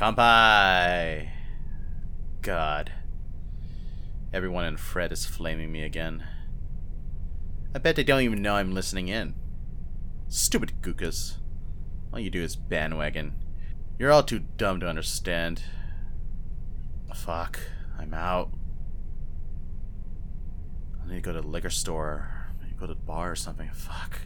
Kampai! God. Everyone in Fred is flaming me again. I bet they don't even know I'm listening in. Stupid Gookas. All you do is bandwagon. You're all too dumb to understand. Fuck. I'm out. I need to go to the liquor store. Maybe go to the bar or something. Fuck.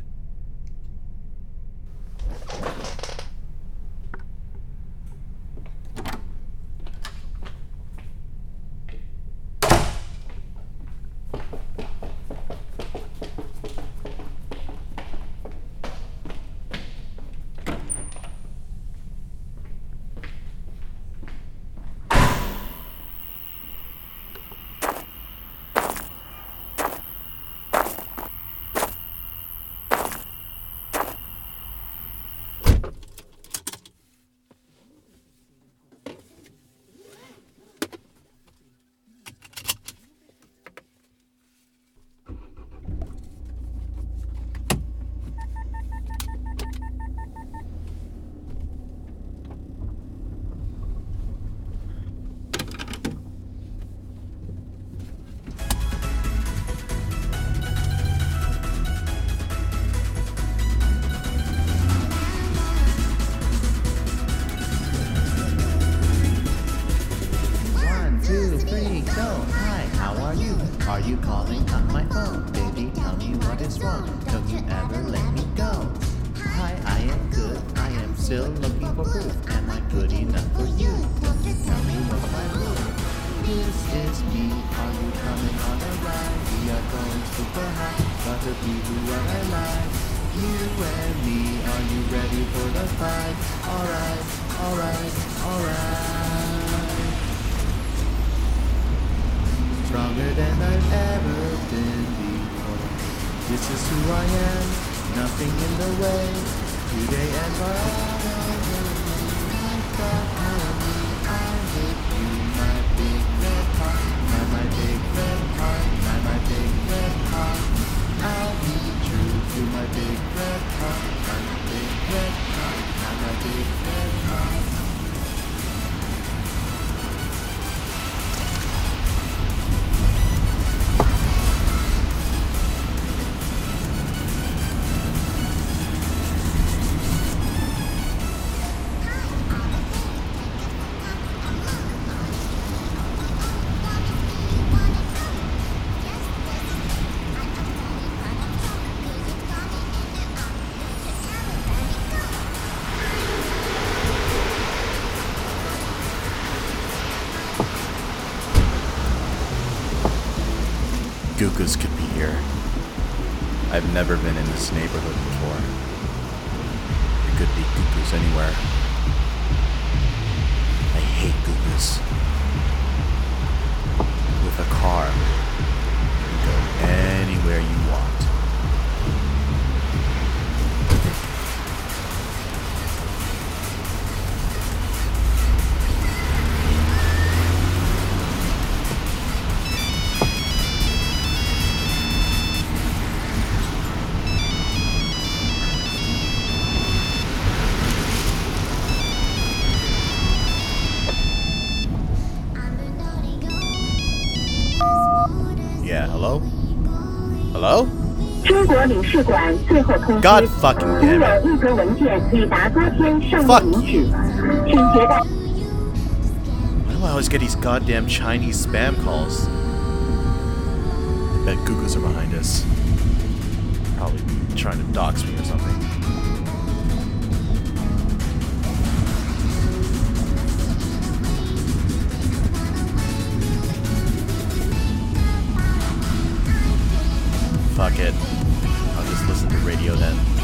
Are you calling on my phone? Baby, tell me what is wrong. Don't you ever let me go. Hi, I am good. I am still looking for proof. Am I good enough for you? Don't you tell me what's my rule? This is me. Are you coming on a ride? We are going super high. Got to be who I like. You and me. Are you ready for the fight? Alright, alright, alright. Stronger than I've ever been before. This is who I am, nothing in the way. Today and forever. I've got me, I hate you, my big red heart, my big red heart, my big red heart. I'll be true to my big red heart, my big red heart, my big red heart. Gookas could be here. I've never been in this neighborhood before. There could be Gookas anywhere. I hate Gookas. With a car, you can go anywhere you want. Yeah, hello? Hello? God fucking damn it. Fuck you. Why do I always get these goddamn Chinese spam calls? I bet Gookas are behind us. Probably trying to dox me or something. Fuck it. I'll just listen to radio then.